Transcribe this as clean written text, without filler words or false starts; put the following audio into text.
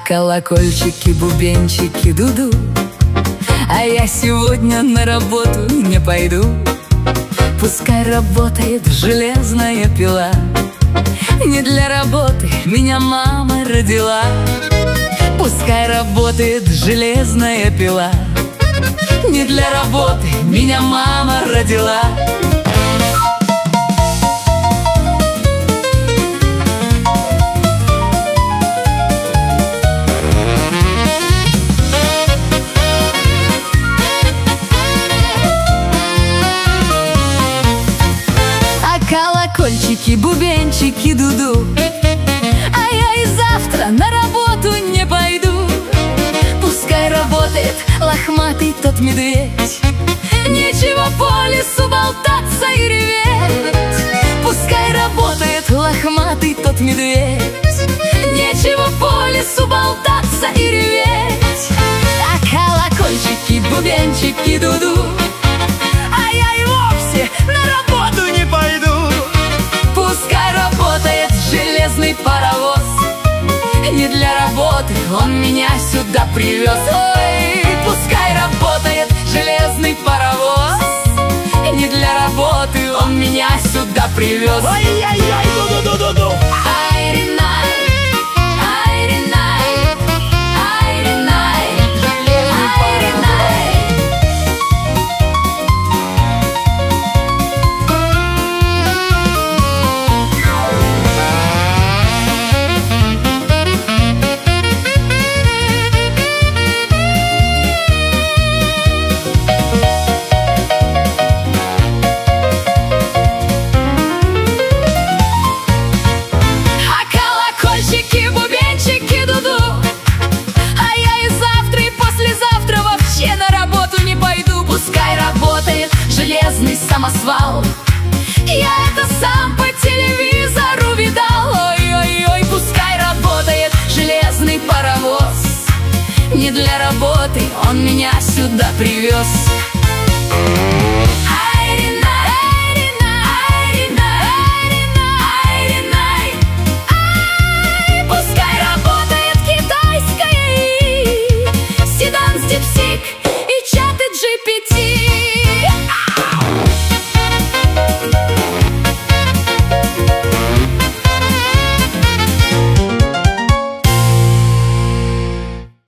колокольчики, бубенчики, дуду. А я сегодня на работу не пойду. Пускай работает железная пила. Не для работы меня мама родила. Пускай работает железная пила. Не для работы меня мама родила. Колокольчики, бубенчики, дуду. А я и завтра на работу не пойду. Пускай работает лохматый тот медведь. Нечего по лесу болтаться и реветь. Пускай работает лохматый тот медведь. Нечего по лесу болтаться и реветь. А колокольчики, бубенчики, дуду. А я и вовсе на работу не пойду. Пускай работает железный паровоз. Не для работы он меня сюда привез. Ой, пускай работает железный паровоз. Не для работы он меня сюда привез. Ай-яй-яй, ду-ду-ду-ду-ду. Ай-ринай, ай-ринай, ай-ринай, железный паровоз. Железный самосвал. Я это сам по телевизору видал. Ой-ой-ой, пускай работает железный паровоз. Не для работы он меня сюда привез.